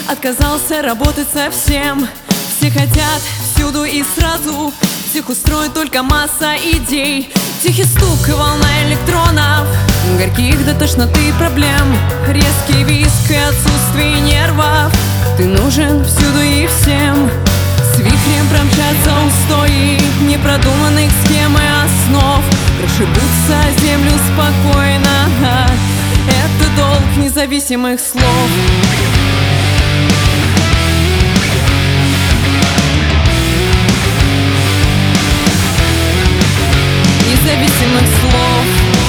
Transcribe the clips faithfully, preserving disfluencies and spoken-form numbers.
отказался работать совсем. Все хотят всюду и сразу, всех устроит только масса идей. Тихий стук и волна электронов, горьких до тошноты проблем, резкий визг и отсутствие нервов. Ты нужен всюду и всем. С вихрем промчатся устои непродуманных схем и основ, прошибутся землю спокойно. Это долг независимых слов. Независимых слов.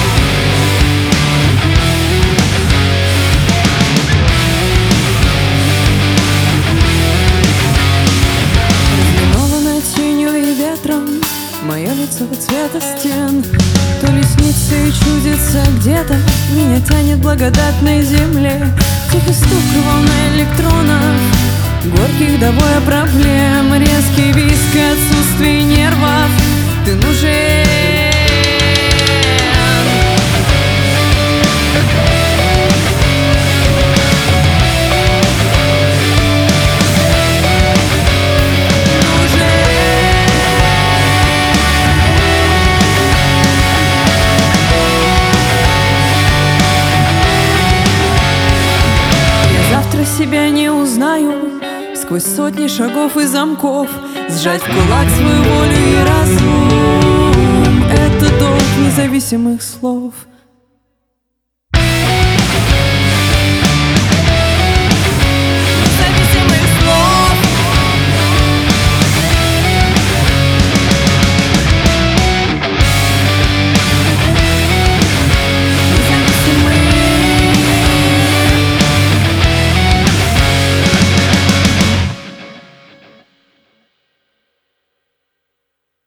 Разлиновано тенью и ветром мое лицо цвета стен. То ли снится и чудится где-то, меня тянет благодатной земле. Тихий стук и волна электронов, горьких до боя проблем, резкий визг и отсутствие нервов. Ты нужен. Себя не узнаю сквозь сотни шагов и замков, сжать в кулак свою волю и разум. Это долг независимых слов.